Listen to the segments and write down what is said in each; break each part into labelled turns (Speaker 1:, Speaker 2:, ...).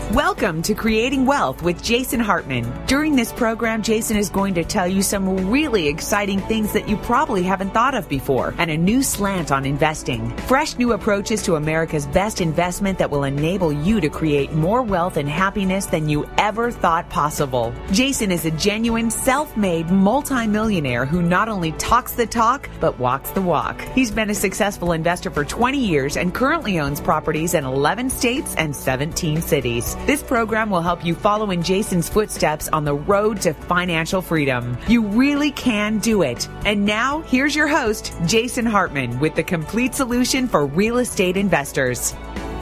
Speaker 1: Welcome to Creating Wealth with Jason Hartman. During this program, Jason is going to tell you some really exciting things that you probably haven't thought of before and a new slant on investing. Fresh new approaches to America's best investment that will enable you to create more wealth and happiness than you ever thought possible. Jason is a genuine, self-made multimillionaire who not only talks the talk, but walks the walk. He's been a successful investor for 20 years and currently owns properties in 11 states and 17 cities. This program will help you follow in Jason's footsteps on the road to financial freedom. You really can do it. And now, here's your host, Jason Hartman, with the complete solution for real estate investors.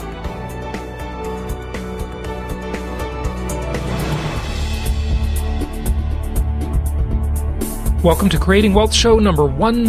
Speaker 2: Welcome to Creating Wealth Show number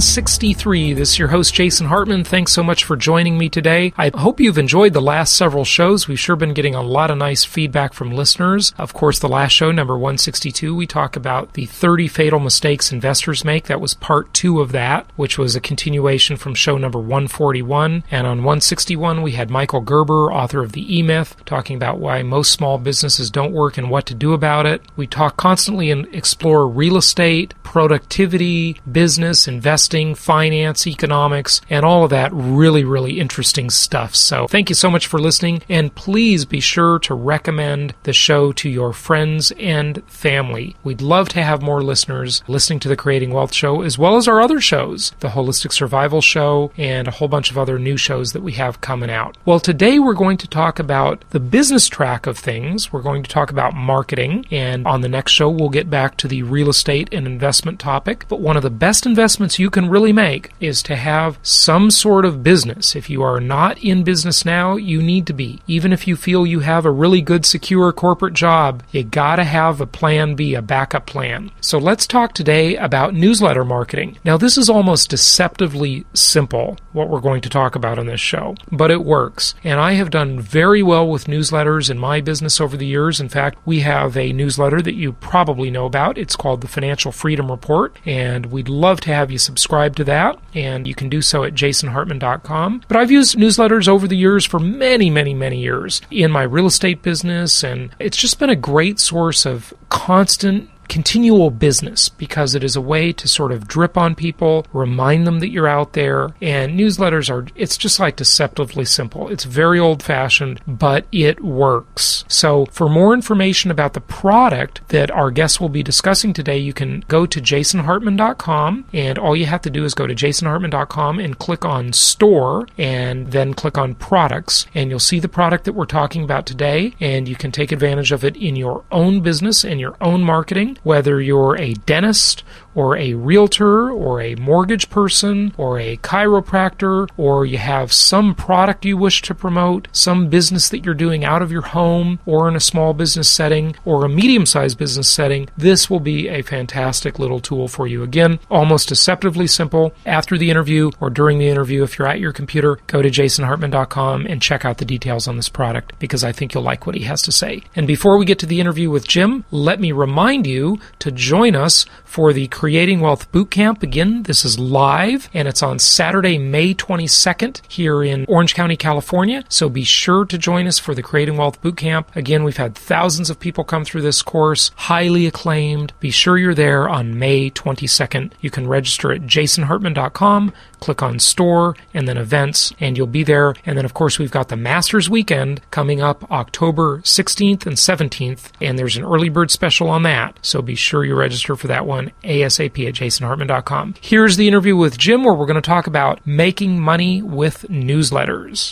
Speaker 2: 163. This is your host, Jason Hartman. Thanks so much for joining me today. I hope you've enjoyed the last several shows. We've sure been getting a lot of nice feedback from listeners. Of course, the last show, number 162, we talk about the 30 fatal mistakes investors make. That was part 2 of that, which was a continuation from show number 141. And on 161, we had Michael Gerber, author of The E-Myth, talking about why most small businesses don't work and what to do about it. We talk constantly and explore real estate, productivity, business, investing, finance, economics, and all of that really interesting stuff. So thank you so much for listening, and please be sure to recommend the show to your friends and family. We'd love to have more listeners listening to the Creating Wealth Show, as well as our other shows, the Holistic Survival Show, and a whole bunch of other new shows that we have coming out. Well, today we're going to talk about the business track of things. We're going to talk about marketing, and on the next show we'll get back to the real estate and investment topic. But one of the best investments you can really make is to have some sort of business. If you are not in business now, you need to be. Even if you feel you have a really good, secure corporate job, you gotta have a plan B, a backup plan. So let's talk today about newsletter marketing. Now, this is almost deceptively simple, what we're going to talk about on this show, but it works. And I have done very well with newsletters in my business over the years. In fact, we have a newsletter that you probably know about. It's called the Financial Freedom Report, and we'd love to have you subscribe to that, and you can do so at jasonhartman.com. But I've used newsletters over the years for many years in my real estate business, and it's just been a great source of constant, continual business because it is a way to sort of drip on people, remind them that you're out there, and newsletters it's just like deceptively simple. It's very old-fashioned, but it works. So for more information about the product that our guests will be discussing today, you can go to jasonhartman.com, and all you have to do is go to jasonhartman.com and click on Store, and then click on Products, and you'll see the product that we're talking about today, and you can take advantage of it in your own business and your own marketing. Whether you're a dentist or a realtor or a mortgage person or a chiropractor, or you have some product you wish to promote, some business that you're doing out of your home or in a small business setting or a medium-sized business setting, this will be a fantastic little tool for you. Again, almost deceptively simple. After the interview or during the interview, if you're at your computer, go to jasonhartman.com and check out the details on this product because I think you'll like what he has to say. And before we get to the interview with Jim, let me remind you to join us for the Creating Wealth Bootcamp. Again, this is live, and it's on Saturday, May 22nd here in Orange County, California. So be sure to join us for the Creating Wealth Bootcamp. Again, we've had thousands of people come through this course, highly acclaimed. Be sure you're there on May 22nd. You can register at jasonhartman.com, click on Store, and then Events, and you'll be there. And then, of course, we've got the Masters Weekend coming up October 16th and 17th, and there's an early bird special on that. So be sure you register for that one ASAP at jasonhartman.com. Here's the interview with Jim, where we're going to talk about making money with newsletters.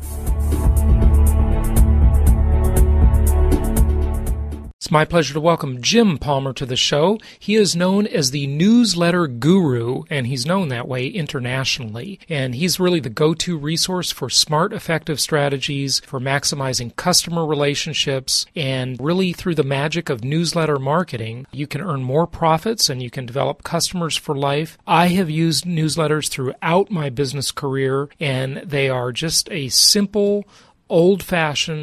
Speaker 2: It's my pleasure to welcome Jim Palmer to the show. He is known as the newsletter guru, and he's known that way internationally. And he's really the go-to resource for smart, effective strategies for maximizing customer relationships. And really, through the magic of newsletter marketing, you can earn more profits and you can develop customers for life. I have used newsletters throughout my business career, and they are just a simple, old-fashioned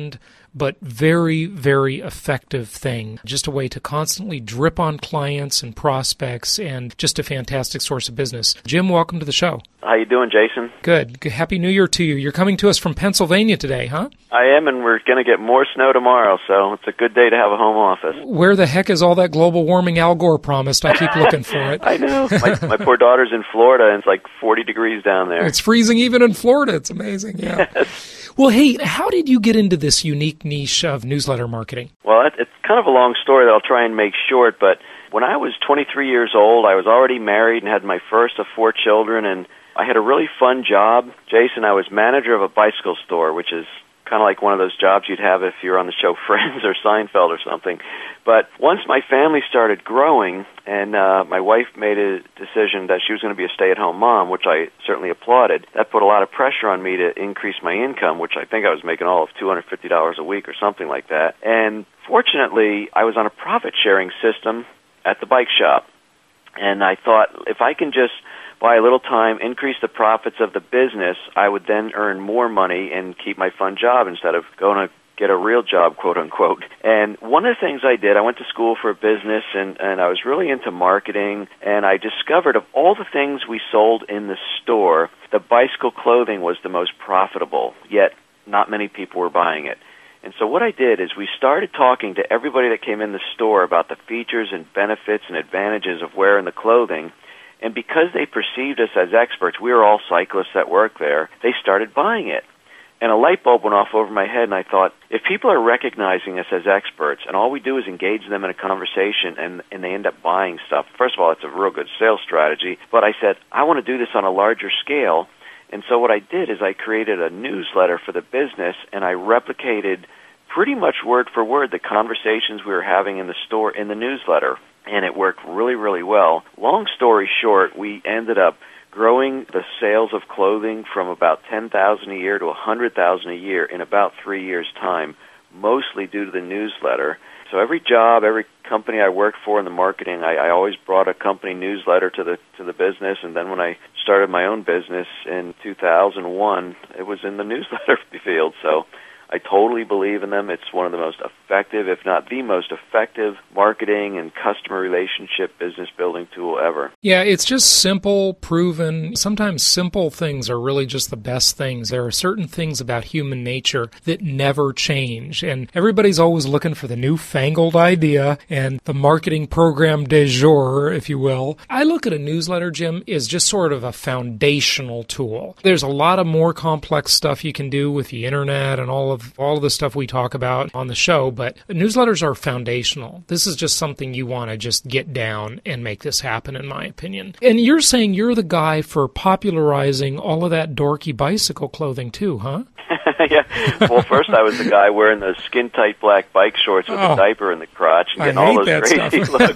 Speaker 2: but very, very effective thing. Just a way to constantly drip on clients and prospects, and just a fantastic source of business. Jim, welcome to the show.
Speaker 3: How you doing, Jason?
Speaker 2: Good. Happy New Year to you. You're coming to us from Pennsylvania today, huh?
Speaker 3: I am, and we're going to get more snow tomorrow, so it's a good day to have a home office.
Speaker 2: Where the heck is all that global warming Al Gore promised? I keep looking for it.
Speaker 3: I know. My poor daughter's in Florida, and it's like 40 degrees down there.
Speaker 2: It's freezing even in Florida. It's amazing, yeah.
Speaker 3: Yes.
Speaker 2: Well, hey, how did you get into this unique niche of newsletter marketing?
Speaker 3: Well, it's kind of a long story that I'll try and make short, but when I was 23 years old, I was already married and had my first of 4 children, and I had a really fun job. Jason, I was manager of a bicycle store, which is kind of like one of those jobs you'd have if you're on the show Friends or Seinfeld or something. But once my family started growing, and my wife made a decision that she was going to be a stay-at-home mom, which I certainly applauded, that put a lot of pressure on me to increase my income, which I think I was making all of $250 a week or something like that. And fortunately, I was on a profit-sharing system at the bike shop. And I thought, if I can just buy a little time, increase the profits of the business, I would then earn more money and keep my fun job instead of going to get a real job, quote unquote. And one of the things I did, I went to school for business, and I was really into marketing, and I discovered of all the things we sold in the store, the bicycle clothing was the most profitable, yet not many people were buying it. And so what I did is we started talking to everybody that came in the store about the features and benefits and advantages of wearing the clothing. And because they perceived us as experts, we were all cyclists that worked there, they started buying it. And a light bulb went off over my head, and I thought, if people are recognizing us as experts, and all we do is engage them in a conversation, and they end up buying stuff, first of all, it's a real good sales strategy. But I said, I want to do this on a larger scale. And so what I did is I created a newsletter for the business, and I replicated pretty much word for word the conversations we were having in the store in the newsletter. And it worked really, really well. Long story short, we ended up growing the sales of clothing from about $10,000 a year to $100,000 a year in about 3 years' time, mostly due to the newsletter. So every job, every company I worked for in the marketing, I always brought a company newsletter to the business. And then when I started my own business in 2001, it was in the newsletter field. So I totally believe in them. It's one of the most effective, if not the most effective, marketing and customer relationship business building tool ever.
Speaker 2: Yeah, it's just simple, proven. Sometimes simple things are really just the best things. There are certain things about human nature that never change, and everybody's always looking for the newfangled idea and the marketing program du jour, if you will. I look at a newsletter, Jim, as just sort of a foundational tool. There's a lot of more complex stuff you can do with the internet and all of the stuff we talk about on the show, but newsletters are foundational. This is just something you want to just get down and make this happen, in my opinion. And you're saying you're the guy for popularizing all of that dorky bicycle clothing too, huh?
Speaker 3: Yeah. Well, first I was the guy wearing the skin-tight black bike shorts with a diaper in the crotch and getting all those crazy looks.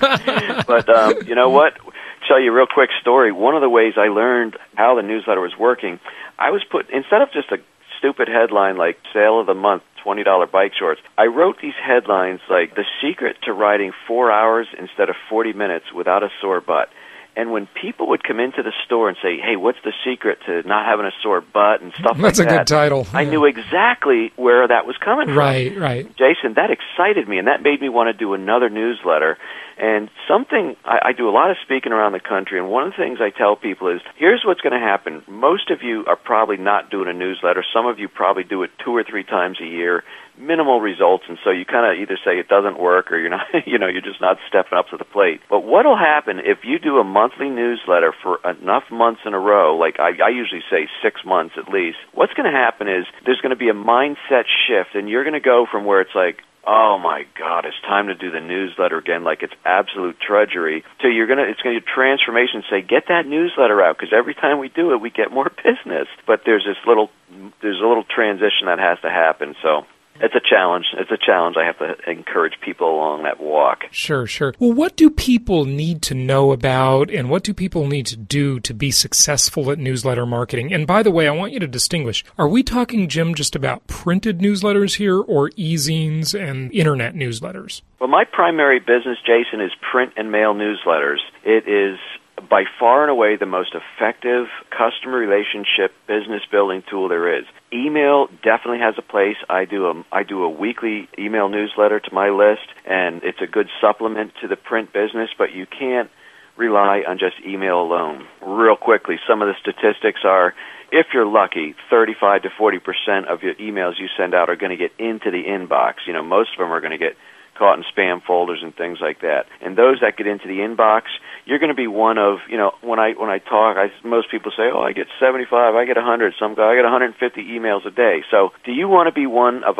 Speaker 3: But you know what? Tell you a real quick story. One of the ways I learned how the newsletter was working, I was instead of just a stupid headline like sale of the month, $20 bike shorts, I wrote these headlines like the secret to riding 4 hours instead of 40 minutes without a sore butt. And when people would come into the store and say, hey, what's the secret to not having a sore butt and stuff like that?
Speaker 2: That's a good title.
Speaker 3: I knew exactly where that was coming from.
Speaker 2: Right.
Speaker 3: Jason, that excited me, and that made me want to do another newsletter. And something, I do a lot of speaking around the country, and one of the things I tell people is, here's what's going to happen. Most of you are probably not doing a newsletter. Some of you probably do it 2 or 3 times a year. Minimal results, and so you kind of either say it doesn't work or you're not, you're just not stepping up to the plate. But what'll happen if you do a monthly newsletter for enough months in a row, like I usually say 6 months at least, what's going to happen is there's going to be a mindset shift, and you're going to go from where it's like, oh my God, it's time to do the newsletter again, like it's absolute drudgery, to it's going to be a transformation, say, get that newsletter out, because every time we do it, we get more business. But there's a little transition that has to happen, so it's a challenge. I have to encourage people along that walk.
Speaker 2: Sure. Well, what do people need to know about, and what do people need to do to be successful at newsletter marketing? And by the way, I want you to distinguish. Are we talking, Jim, just about printed newsletters here, or e-zines and internet newsletters?
Speaker 3: Well, my primary business, Jason, is print and mail newsletters. It is by far and away the most effective customer relationship business building tool there is. Email definitely has a place. I do a weekly email newsletter to my list, and it's a good supplement to the print business, but you can't rely on just email alone. Real quickly, some of the statistics are, if you're lucky, 35 to 40% of your emails you send out are going to get into the inbox. Most of them are going to get caught in spam folders and things like that. And those that get into the inbox, you're going to be one of, when I talk, most people say, I get 75, I get 100, some guy, I get 150 emails a day. So do you want to be one of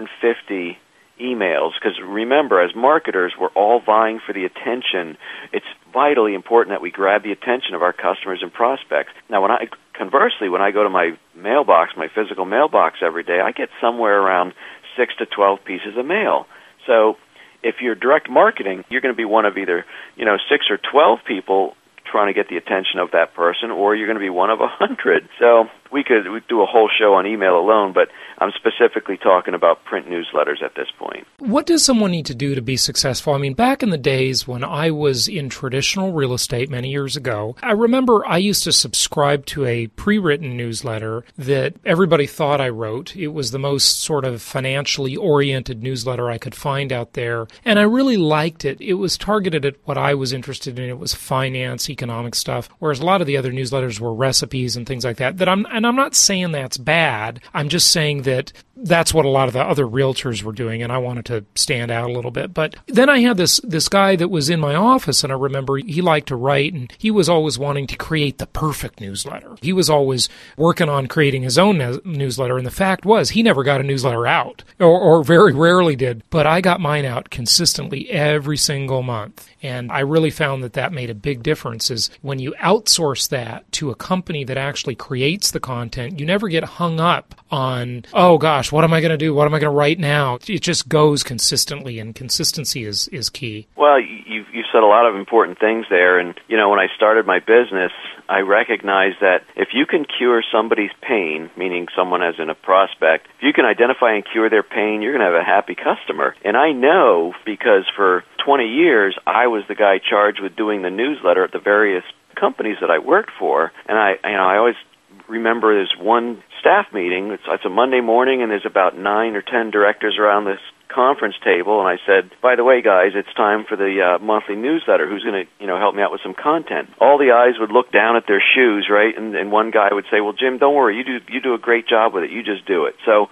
Speaker 3: 150 emails? Because remember, as marketers, we're all vying for the attention. It's vitally important that we grab the attention of our customers and prospects. Now, conversely, when I go to my mailbox, my physical mailbox every day, I get somewhere around 6 to 12 pieces of mail. So if you're direct marketing, you're going to be one of either, 6 or 12 people trying to get the attention of that person, or you're going to be one of 100. So we could do a whole show on email alone, but I'm specifically talking about print newsletters at this point.
Speaker 2: What does someone need to do to be successful? I mean, back in the days when I was in traditional real estate many years ago, I remember I used to subscribe to a pre-written newsletter that everybody thought I wrote. It was the most sort of financially oriented newsletter I could find out there, and I really liked it. It was targeted at what I was interested in. It was finance, economic stuff, whereas a lot of the other newsletters were recipes and things like that. And I'm not saying that's bad. I'm just saying that that's what a lot of the other realtors were doing, and I wanted to stand out a little bit. But then I had this guy that was in my office, and I remember he liked to write, and he was always wanting to create the perfect newsletter. He was always working on creating his own newsletter, and the fact was he never got a newsletter out, or very rarely did. But I got mine out consistently every single month, and I really found that made a big difference. Is when you outsource that to a company that actually creates the content, you never get hung up on, oh gosh, what am I going to do? What am I going to write now? It just goes consistently, and consistency is key.
Speaker 3: Well, you said a lot of important things there, and when I started my business, I recognized that if you can cure somebody's pain, meaning someone as in a prospect, if you can identify and cure their pain, you're going to have a happy customer. And I know because for 20 years, I was the guy charged with doing the newsletter at the various companies that I worked for, and I always remember there's one staff meeting. It's a Monday morning, and there's about 9 or 10 directors around this conference table, and I said, by the way, guys, it's time for the monthly newsletter. Who's going to, help me out with some content? All the eyes would look down at their shoes, right? And one guy would say, well, Jim, don't worry. You do a great job with it. You just do it. So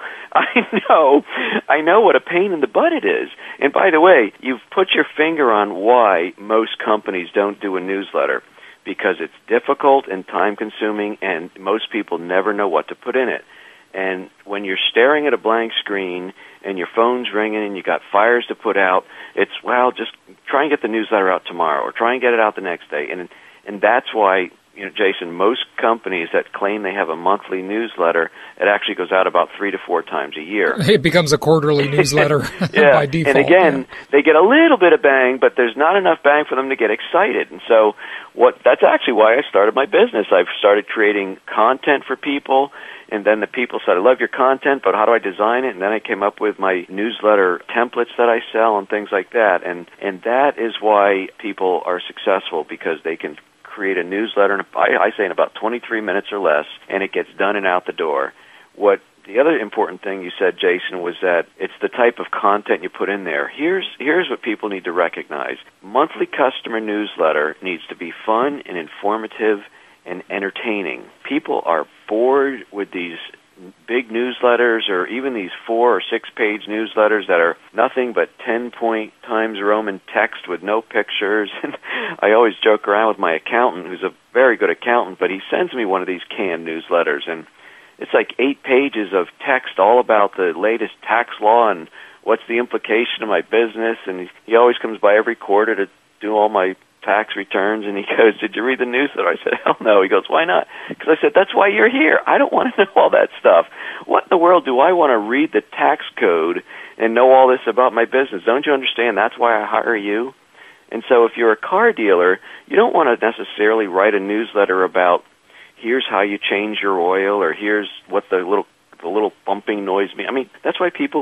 Speaker 3: I know what a pain in the butt it is. And by the way, you've put your finger on why most companies don't do a newsletter. Because it's difficult and time-consuming, and most people never know what to put in it. And when you're staring at a blank screen and your phone's ringing and you got fires to put out, it's, just try and get the newsletter out tomorrow or try and get it out the next day. And that's why, Jason, most companies that claim they have a monthly newsletter, it actually goes out about 3 to 4 times a year.
Speaker 2: It becomes a quarterly newsletter by default.
Speaker 3: And again, they get a little bit of bang, but there's not enough bang for them to get excited. And so that's actually why I started my business. I've started creating content for people, and then the people said, I love your content, but how do I design it? And then I came up with my newsletter templates that I sell and things like that. And that is why people are successful, because they can create a newsletter, I say in about 23 minutes or less, and it gets done and out the door. The other important thing you said, Jason, was that it's the type of content you put in there. Here's what people need to recognize. Monthly customer newsletter needs to be fun and informative and entertaining. People are bored with these big newsletters, or even these 4 or 6 page newsletters that are nothing but 10-point Times Roman text with no pictures. And I always joke around with my accountant, who's a very good accountant, but he sends me one of these canned newsletters, and it's like 8 pages of text all about the latest tax law and what's the implication of my business. And he always comes by every quarter to do all my tax returns, and he goes, did you read the newsletter? I said, hell no. He goes, why not? Because I said, that's why you're here. I don't want to know all that stuff. What in the world do I want to read the tax code and know all this about my business? Don't you understand? That's why I hire you. And so if you're a car dealer, you don't want to necessarily write a newsletter about here's how you change your oil, or here's what the little bumping noise means. I mean, that's why people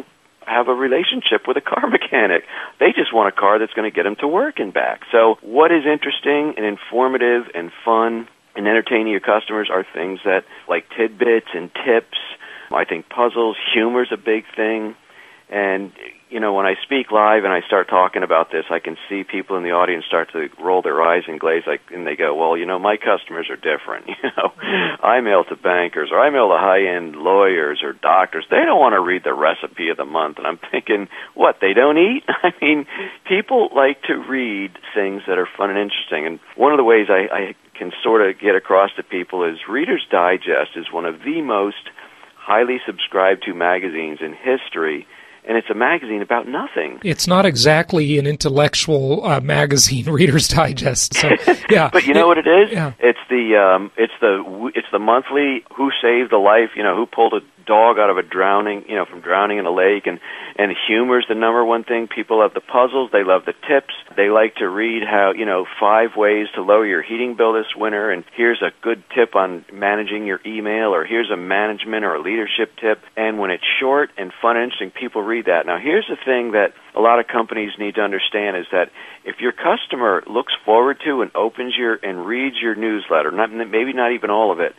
Speaker 3: have a relationship with a car mechanic. They just want a car that's going to get them to work and back. So what is interesting and informative and fun and entertaining your customers are things that, like tidbits and tips. I think puzzles, humor is a big thing. And, you know, when I speak live and I start talking about this, I can see people in the audience start to roll their eyes and glaze, and they go, well, you know, my customers are different. You know, I mail to bankers, or I mail to high-end lawyers or doctors. They don't want to read the recipe of the month. And I'm thinking, what, they don't eat? I mean, people like to read things that are fun and interesting. And one of the ways I can sort of get across to people is Reader's Digest is one of the most highly subscribed to magazines in history. And it's a magazine about nothing.
Speaker 2: It's not exactly an intellectual magazine, Reader's Digest. So, yeah.
Speaker 3: But you know what it is?
Speaker 2: Yeah.
Speaker 3: It's the monthly Who Saved a Life, you know, who pulled a dog out of a drowning, you know, from drowning in a lake, and humor's the number one thing. People love the puzzles, they love the tips. They like to read how, you know, 5 ways to lower your heating bill this winter, and here's a good tip on managing your email, or here's a management or a leadership tip. And when it's short and fun and interesting, people read that. Now, here's the thing that a lot of companies need to understand is that if your customer looks forward to and opens and reads your newsletter, maybe not even all of it,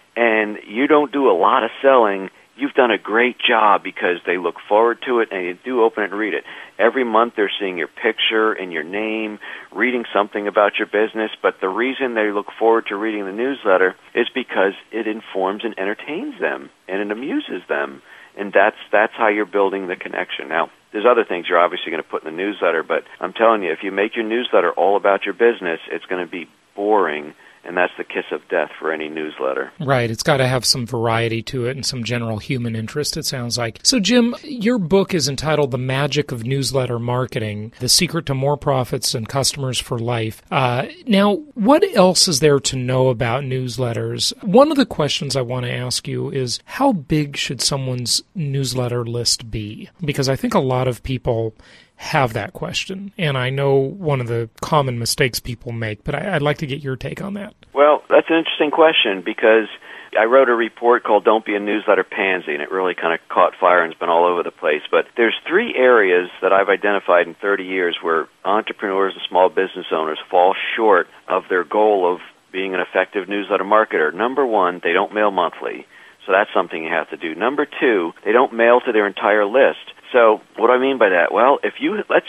Speaker 3: and you don't do a lot of selling, you've done a great job, because they look forward to it and you do open it and read it. Every month they're seeing your picture and your name, reading something about your business, but the reason they look forward to reading the newsletter is because it informs and entertains them and it amuses them. And that's how you're building the connection. Now, there's other things you're obviously going to put in the newsletter, but I'm telling you, if you make your newsletter all about your business, it's going to be boring. And that's the kiss of death for any newsletter.
Speaker 2: Right. It's got to have some variety to it and some general human interest, it sounds like. So, Jim, your book is entitled The Magic of Newsletter Marketing, The Secret to More Profits and Customers for Life. Now, what else is there to know about newsletters? One of the questions I want to ask you is, how big should someone's newsletter list be? Because I think a lot of people have that question, and I know one of the common mistakes people make, but I'd like to get your take on that.
Speaker 3: Well, that's an interesting question, because I wrote a report called Don't Be a Newsletter Pansy, and it really kind of caught fire and has been all over the place. But there's 3 areas that I've identified in 30 years where entrepreneurs and small business owners fall short of their goal of being an effective newsletter marketer. Number 1, they don't mail monthly, so that's something you have to do. Number 2, they don't mail to their entire list. So what do I mean by that? Well, let's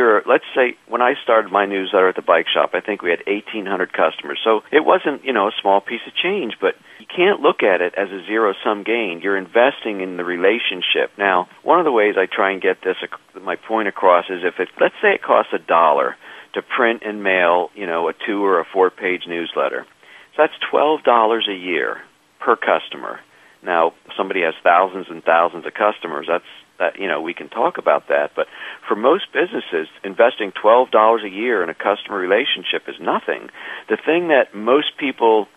Speaker 3: say when I started my newsletter at the bike shop, I think we had 1,800 customers. So it wasn't, you know, a small piece of change, but you can't look at it as a zero-sum gain. You're investing in the relationship. Now, one of the ways I try and get my point across is let's say it costs $1 to print and mail, you know, a 2 or a 4-page newsletter. So that's $12 a year per customer. Now, if somebody has thousands and thousands of customers, that, you know, we can talk about that. But for most businesses, investing $12 a year in a customer relationship is nothing. The thing that most people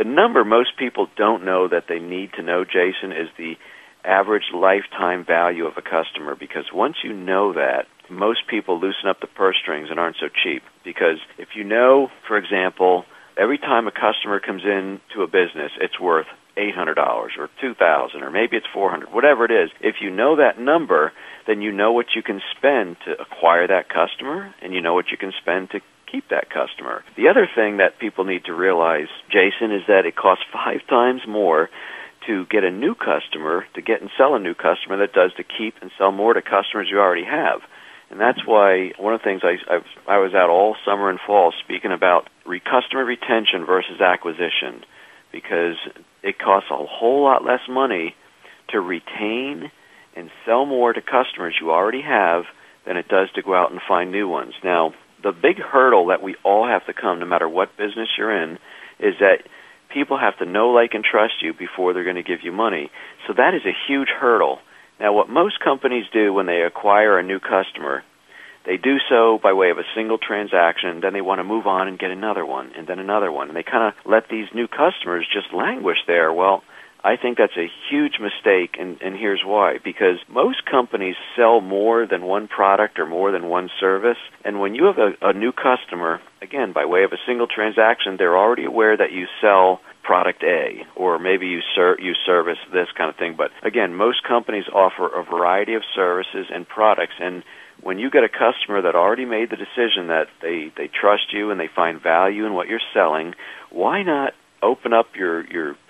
Speaker 3: don't know that they need to know, Jason, is the average lifetime value of a customer. Because once you know that, most people loosen up the purse strings and aren't so cheap. Because if you know, for example, every time a customer comes in to a business, it's worth $800 or $2,000 or maybe it's $400, whatever it is. If you know that number, then you know what you can spend to acquire that customer, and you know what you can spend to keep that customer. The other thing that people need to realize, Jason, is that it costs 5 times more to get a new customer, to get and sell a new customer, than it does to keep and sell more to customers you already have. And that's why one of the things I was out all summer and fall speaking about customer retention versus acquisition, because it costs a whole lot less money to retain and sell more to customers you already have than it does to go out and find new ones. Now, the big hurdle that we all have to come, no matter what business you're in, is that people have to know, like, and trust you before they're going to give you money. So that is a huge hurdle. Now, what most companies do when they acquire a new customer, they do so by way of a single transaction, then they want to move on and get another one, and then another one. And they kind of let these new customers just languish there. Well, I think that's a huge mistake, and here's why. Because most companies sell more than one product or more than one service, and when you have a new customer, again, by way of a single transaction, they're already aware that you sell product A, or maybe you service this kind of thing. But again, most companies offer a variety of services and products, and when you get a customer that already made the decision that they trust you and they find value in what you're selling, why not open up your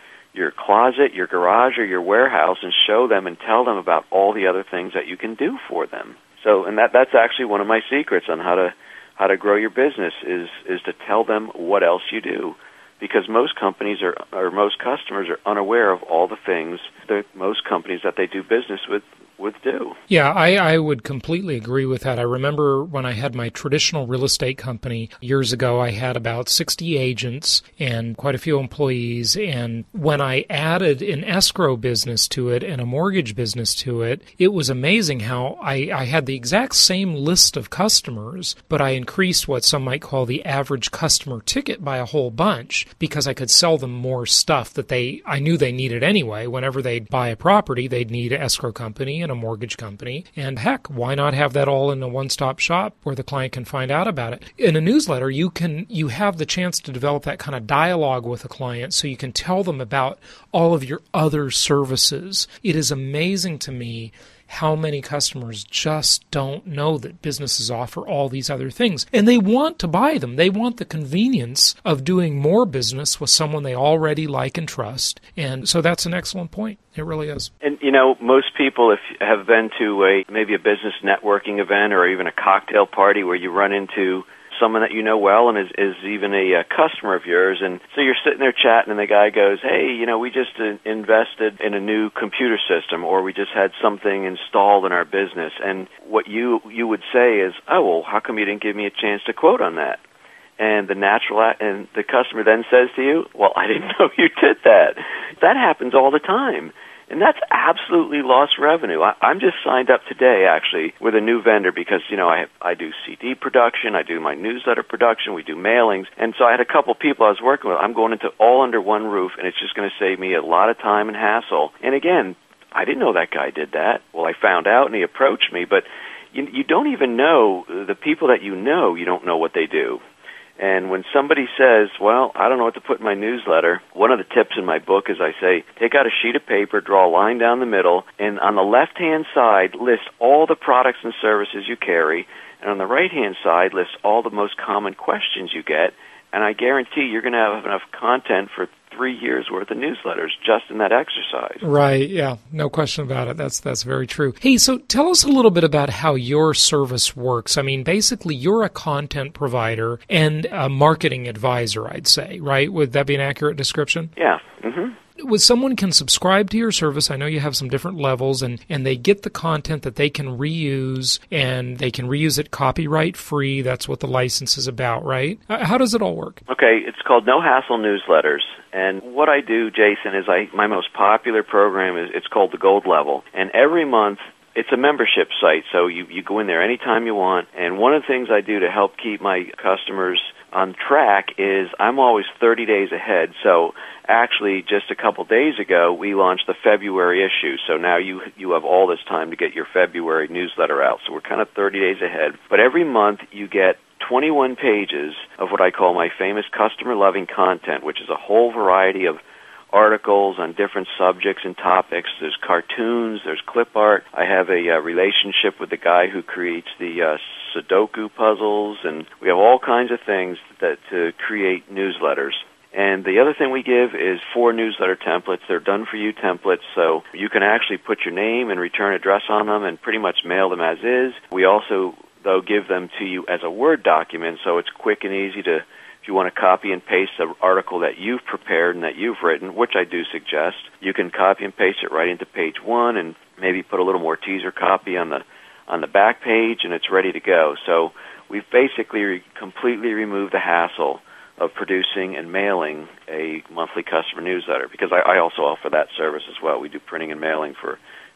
Speaker 3: closet, your garage, or your warehouse and show them and tell them about all the other things that you can do for them? So, and that's actually one of my secrets on how to grow your business is to tell them what else you do. Because most companies or most customers are unaware of all the things that most companies that they do business with do.
Speaker 2: Yeah, I would completely agree with that. I remember when I had my traditional real estate company years ago, I had about 60 agents and quite a few employees. And when I added an escrow business to it and a mortgage business to it, it was amazing how I had the exact same list of customers, but I increased what some might call the average customer ticket by a whole bunch because I could sell them more stuff that I knew they needed anyway. Whenever they'd buy a property, they'd need an escrow company and a mortgage company. And heck, why not have that all in a one-stop shop where the client can find out about it? In a newsletter, you have the chance to develop that kind of dialogue with a client so you can tell them about all of your other services. It is amazing to me how many customers just don't know that businesses offer all these other things. And they want to buy them. They want the convenience of doing more business with someone they already like and trust. And so that's an excellent point. It really is.
Speaker 3: And, most people have been to maybe a business networking event or even a cocktail party where you run into someone that you know well and is even a customer of yours. And so you're sitting there chatting and the guy goes, hey, we just invested in a new computer system, or we just had something installed in our business. And what you would say is, oh, well, how come you didn't give me a chance to quote on that? And the customer then says to you, well, I didn't know you did that. That happens all the time. And that's absolutely lost revenue. I'm just signed up today, actually, with a new vendor because, I do CD production, I do my newsletter production, we do mailings. And so I had a couple people I was working with. I'm going into all under one roof, and it's just going to save me a lot of time and hassle. And again, I didn't know that guy did that. Well, I found out, and he approached me. But you don't even know, the people that you don't know what they do. And when somebody says, well, I don't know what to put in my newsletter, one of the tips in my book is I say, take out a sheet of paper, draw a line down the middle, and on the left-hand side, list all the products and services you carry, and on the right-hand side, list all the most common questions you get, and I guarantee you're going to have enough content for 3 years worth of newsletters just in that exercise.
Speaker 2: Right, yeah, no question about it. That's very true. Hey, so tell us a little bit about how your service works. I mean, basically, you're a content provider and a marketing advisor, I'd say, right? Would that be an accurate description?
Speaker 3: Yeah. Mm-hmm.
Speaker 2: When someone can subscribe to your service, I know you have some different levels, and they get the content that they can reuse, and they can reuse it copyright free. That's what the license is about, right? How does it all work?
Speaker 3: Okay, it's called No Hassle Newsletters. And what I do, Jason, is my most popular program it's called the Gold Level. And every month, it's a membership site, so you go in there anytime you want. And one of the things I do to help keep my customers on track is I'm always 30 days ahead. So actually, just a couple days ago, we launched the February issue. So now you have all this time to get your February newsletter out. So we're kind of 30 days ahead. But every month, you get 21 pages of what I call my famous customer-loving content, which is a whole variety of articles on different subjects and topics. There's cartoons, there's clip art. I have a relationship with the guy who creates the Sudoku puzzles, and we have all kinds of things to create newsletters. And the other thing we give is 4 newsletter templates. They're done-for-you templates, so you can actually put your name and return address on them and pretty much mail them as is. We also, though, give them to you as a Word document, so it's quick and easy to, if you want to copy and paste the article that you've prepared and that you've written, which I do suggest, you can copy and paste it right into page 1 and maybe put a little more teaser copy on the back page, and it's ready to go. So we've basically completely removed the hassle of producing and mailing a monthly customer newsletter, because I also offer that service as well. We do printing and mailing for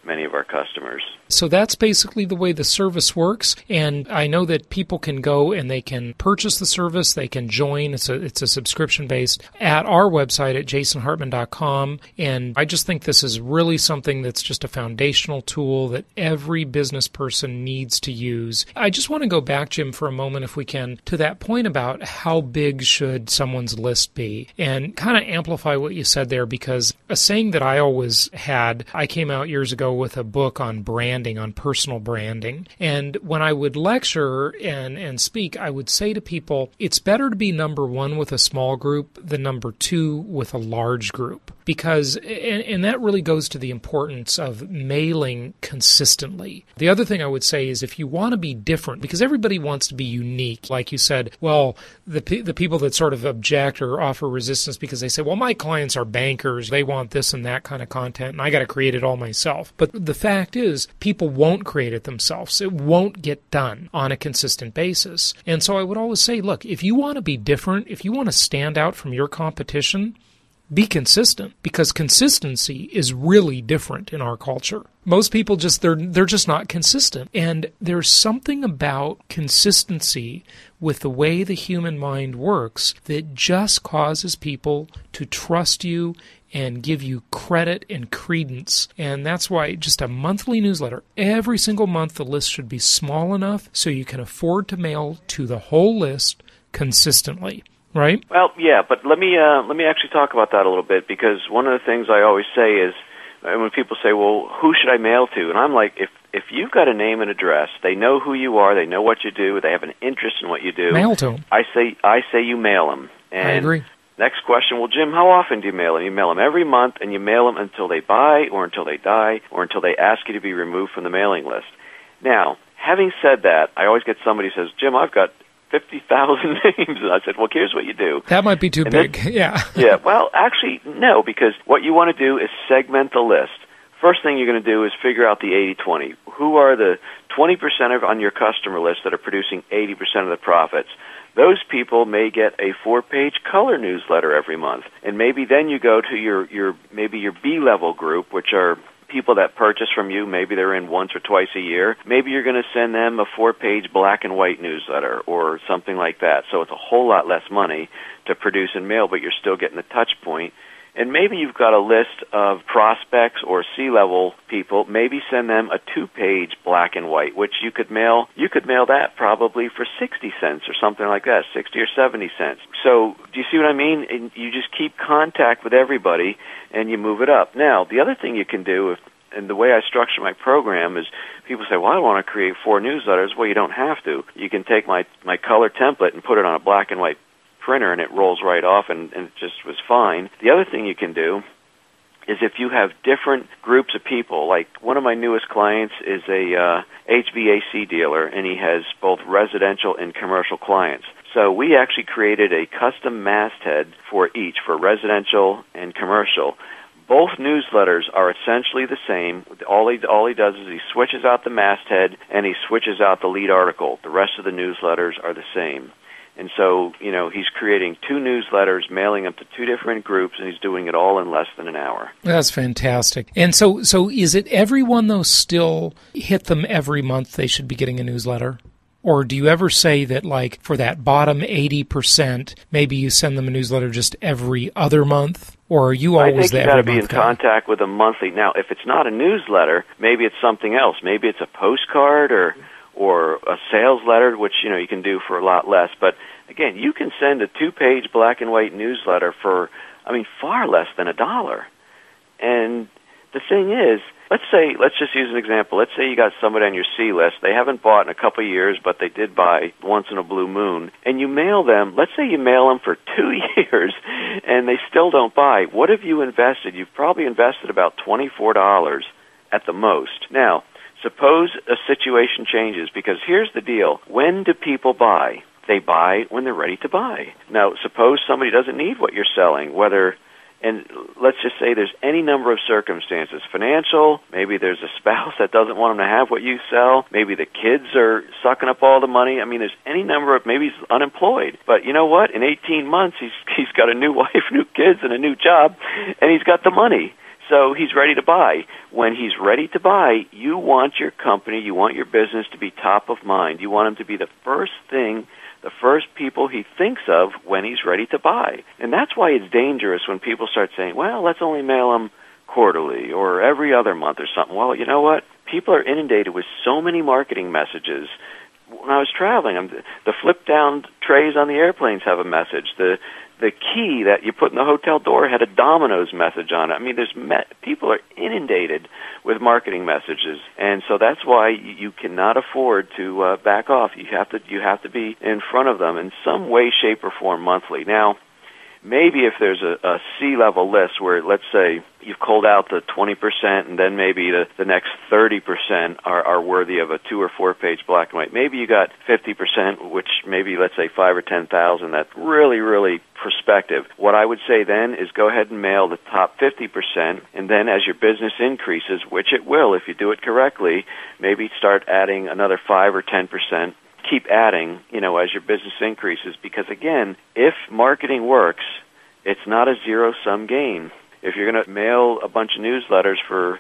Speaker 3: many of our customers.
Speaker 2: So that's basically the way the service works, and I know that people can go and they can purchase the service, they can join, it's a subscription-based, at our website at jasonhartman.com, and I just think this is really something that's just a foundational tool that every business person needs to use. I just want to go back, Jim, for a moment, if we can, to that point about how big should someone's list be, and kind of amplify what you said there, because a saying that I always had, I came out years ago with a book on branding, on personal branding. And when I would lecture and speak, I would say to people, it's better to be number one with a small group than number two with a large group. Because, and that really goes to the importance of mailing consistently. The other thing I would say is if you want to be different, because everybody wants to be unique, like you said, well, the people that sort of object or offer resistance because they say, well, my clients are bankers, they want this and that kind of content, and I got to create it all myself. But the fact is, people won't create it themselves. It won't get done on a consistent basis. And so I would always say, look, if you want to be different, if you want to stand out from your competition, be consistent, because consistency is really different in our culture. Most people they're just not consistent. And there's something about consistency with the way the human mind works that just causes people to trust you and give you credit and credence. And that's why just a monthly newsletter, every single month the list should be small enough so you can afford to mail to the whole list consistently. Right?
Speaker 3: Well, yeah, but let me actually talk about that a little bit, because one of the things I always say is, when people say, well, who should I mail to? And I'm like, if you've got a name and address, they know who you are, they know what you do, they have an interest in what you do.
Speaker 2: Mail to them.
Speaker 3: I say you mail them. And
Speaker 2: I agree.
Speaker 3: Next question, well, Jim, how often do you mail them? You mail them every month, and you mail them until they buy or until they die or until they ask you to be removed from the mailing list. Now, having said that, I always get somebody who says, Jim, I've got 50,000 names. And I said, well, here's what you do.
Speaker 2: That might be too big. Yeah.
Speaker 3: Yeah, well, actually, no, because what you want to do is segment the list. First thing you're going to do is figure out the 80-20. Who are the 20% on your customer list that are producing 80% of the profits? Those people may get a 4-page color newsletter every month. And maybe then you go to your B-level group, which are people that purchase from you. Maybe they're in once or twice a year. Maybe you're going to send them a 4-page black and white newsletter or something like that. So it's a whole lot less money to produce and mail, but you're still getting the touch point. And maybe you've got a list of prospects or C-level people. Maybe send them a 2-page black and white, which you could mail that probably for 60 cents or something like that, 60 or 70 cents. So do you see what I mean? And you just keep contact with everybody and you move it up. Now, the other thing you can do, and the way I structure my program is, people say, well, I want to create 4 newsletters. Well, you don't have to. You can take my color template and put it on a black and white printer, and it rolls right off, and it just was fine. The other thing you can do is if you have different groups of people, like one of my newest clients is a HVAC dealer, and he has both residential and commercial clients. So we actually created a custom masthead for each, for residential and commercial. Both newsletters are essentially the same. All he does is he switches out the masthead and he switches out the lead article. The rest of the newsletters are the same. And so, he's creating 2 newsletters, mailing them to 2 different groups, and he's doing it all in less than an hour.
Speaker 2: That's fantastic. And so is it everyone, though, still hit them every month they should be getting a newsletter? Or do you ever say that, like, for that bottom 80%, maybe you send them a newsletter just every other month? Or are you always the every month? I think
Speaker 3: you've got to be in contact with them monthly. Now, if it's not a newsletter, maybe it's something else. Maybe it's a postcard or a sales letter, which, you can do for a lot less. But, again, you can send a 2-page black and white newsletter for, far less than $1. And the thing is, let's just use an example. Let's say you got somebody on your C list. They haven't bought in a couple of years, but they did buy once in a blue moon. And you mail them, let's say you mail them for 2 years, and they still don't buy. What have you invested? You've probably invested about $24 at the most. Now, suppose a situation changes, because here's the deal. When do people buy? They buy when they're ready to buy. Now, suppose somebody doesn't need what you're selling, and let's just say there's any number of circumstances. Financial, maybe there's a spouse that doesn't want them to have what you sell. Maybe the kids are sucking up all the money. There's any number of, maybe he's unemployed. But you know what? In 18 months, he's got a new wife, new kids, and a new job, and he's got the money. So he's ready to buy. When he's ready to buy, you want your company, you want your business to be top of mind. You want him to be the first thing, the first people he thinks of when he's ready to buy. And that's why it's dangerous when people start saying, well, let's only mail them quarterly or every other month or something. Well, you know what? People are inundated with so many marketing messages. When I was traveling, the flip-down trays on the airplanes have a message. The key that you put in the hotel door had a Domino's message on it. I mean, people are inundated with marketing messages, and so that's why you cannot afford to back off. You have to be in front of them in some way, shape, or form monthly. Now, maybe if there's a C-level list where, let's say, you've culled out the 20% and then maybe the next 30% are worthy of a 2 or 4 page black and white. Maybe you got 50%, which maybe, let's say, 5 or 10,000. That's really, really prospective. What I would say then is go ahead and mail the top 50%, and then as your business increases, which it will if you do it correctly, maybe start adding another 5 or 10%. Keep adding, as your business increases, because again, if marketing works, it's not a zero-sum game. If you're going to mail a bunch of newsletters for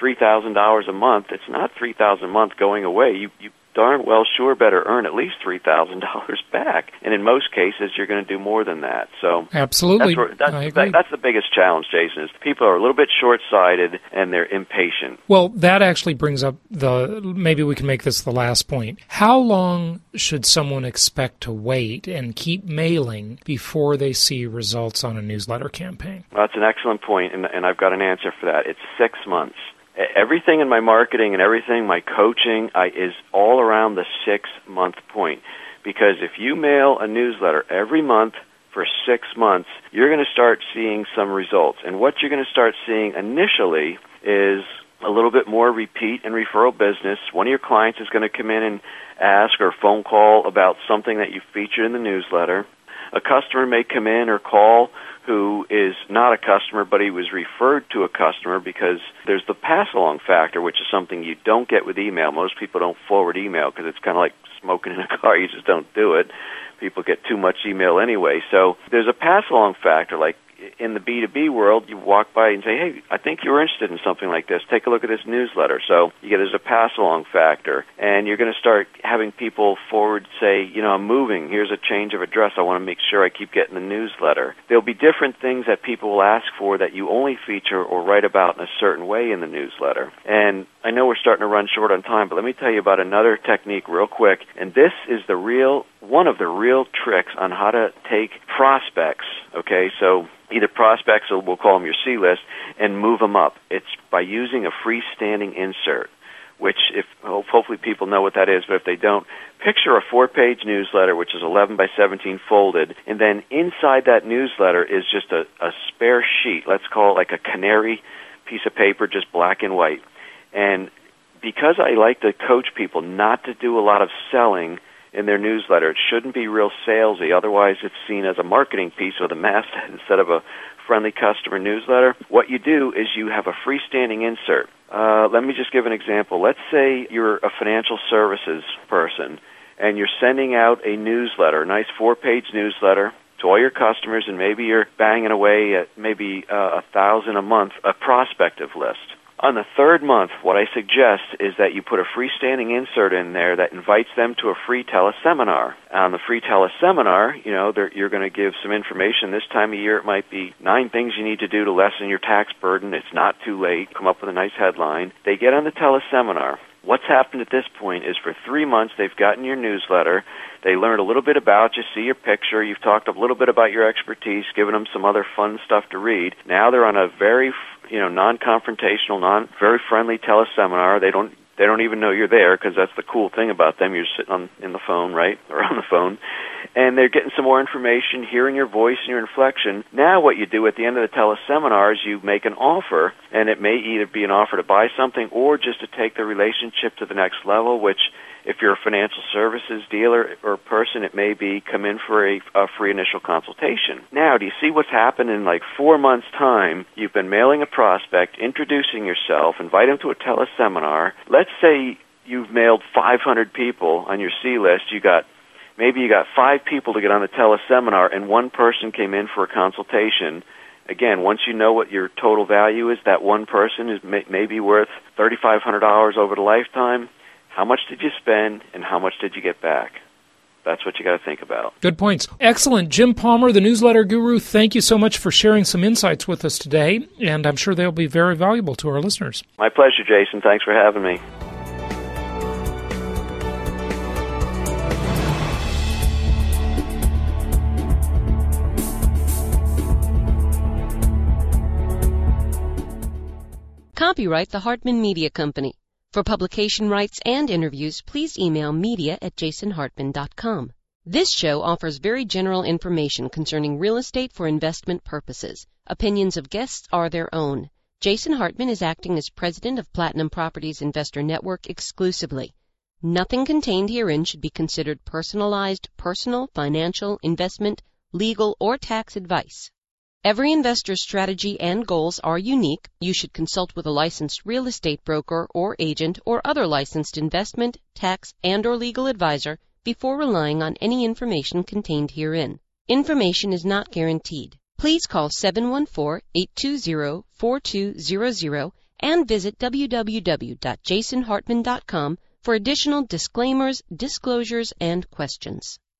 Speaker 3: $3,000 a month, it's not $3,000 a month going away. You darn well sure better earn at least $3,000 back. And in most cases, you're going to do more than that. So
Speaker 2: absolutely,
Speaker 3: I agree. That's the biggest challenge, Jason, is people are a little bit short-sighted and they're impatient.
Speaker 2: Well, that actually brings up maybe we can make this the last point. How long should someone expect to wait and keep mailing before they see results on a newsletter campaign?
Speaker 3: Well, that's an excellent point, and I've got an answer for that. It's 6 months. Everything in my marketing and everything, my coaching, is all around the 6-month point. Because if you mail a newsletter every month for 6 months, you're going to start seeing some results. And what you're going to start seeing initially is a little bit more repeat and referral business. One of your clients is going to come in and ask or phone call about something that you featured in the newsletter. A customer may come in or call who is not a customer, but he was referred to a customer, because there's the pass-along factor, which is something you don't get with email. Most people don't forward email because it's kind of like smoking in a car. You just don't do it. People get too much email anyway. So there's a pass-along factor. Like in the B2B world, you walk by and say, hey, I think you're interested in something like this. Take a look at this newsletter. So you get it as a pass-along factor. And you're going to start having people forward say, I'm moving. Here's a change of address. I want to make sure I keep getting the newsletter. There'll be different things that people will ask for that you only feature or write about in a certain way in the newsletter. And I know we're starting to run short on time, but let me tell you about another technique real quick. And this is one of the real tricks on how to take prospects, okay? So either prospects, or we'll call them your C-list, and move them up. It's by using a freestanding insert, which hopefully people know what that is, but if they don't, picture a 4-page newsletter, which is 11 by 17 folded, and then inside that newsletter is just a spare sheet. Let's call it like a canary piece of paper, just black and white. And because I like to coach people not to do a lot of selling in their newsletter, it shouldn't be real salesy. Otherwise, it's seen as a marketing piece with a masthead instead of a friendly customer newsletter. What you do is you have a freestanding insert. Let me just give an example. Let's say you're a financial services person, and you're sending out a newsletter, a nice 4-page newsletter to all your customers, and maybe you're banging away at maybe 1,000 a month, a prospective list. On the 3rd month, what I suggest is that you put a freestanding insert in there that invites them to a free teleseminar. On the free teleseminar, you're going to give some information. This time of year, it might be 9 things you need to do to lessen your tax burden. It's not too late. Come up with a nice headline. They get on the teleseminar. What's happened at this point is for 3 months, they've gotten your newsletter. They learned a little bit about you, see your picture. You've talked a little bit about your expertise, given them some other fun stuff to read. Now they're on a very non-confrontational, very friendly teleseminar. They don't even know you're there, because that's the cool thing about them. You're sitting in the phone, right, or on the phone, and they're getting some more information, hearing your voice and your inflection. Now what you do at the end of the teleseminar is you make an offer, and it may either be an offer to buy something or just to take the relationship to the next level, which if you're a financial services dealer or person, it may be come in for a free initial consultation. Now, do you see what's happened in like 4 months' time? You've been mailing a prospect, introducing yourself, invite them to a teleseminar. Let's say you've mailed 500 people on your C-list. Maybe you got 5 people to get on the teleseminar, and 1 person came in for a consultation. again, once you know what your total value is, that one person is maybe worth $3,500 over the lifetime. How much did you spend, and how much did you get back? That's what you got to think about.
Speaker 2: Good points. Excellent. Jim Palmer, the newsletter guru, thank you so much for sharing some insights with us today, and I'm sure they'll be very valuable to our listeners.
Speaker 3: My pleasure, Jason. Thanks for having me.
Speaker 4: Copyright the Hartman Media Company. For publication rights and interviews, please email media@jasonhartman.com. This show offers very general information concerning real estate for investment purposes. Opinions of guests are their own. Jason Hartman is acting as president of Platinum Properties Investor Network exclusively. Nothing contained herein should be considered personalized, personal, financial, investment, legal, or tax advice. Every investor's strategy and goals are unique. You should consult with a licensed real estate broker or agent or other licensed investment, tax, and/or legal advisor before relying on any information contained herein. Information is not guaranteed. Please call 714-820-4200 and visit www.jasonhartman.com for additional disclaimers, disclosures, and questions.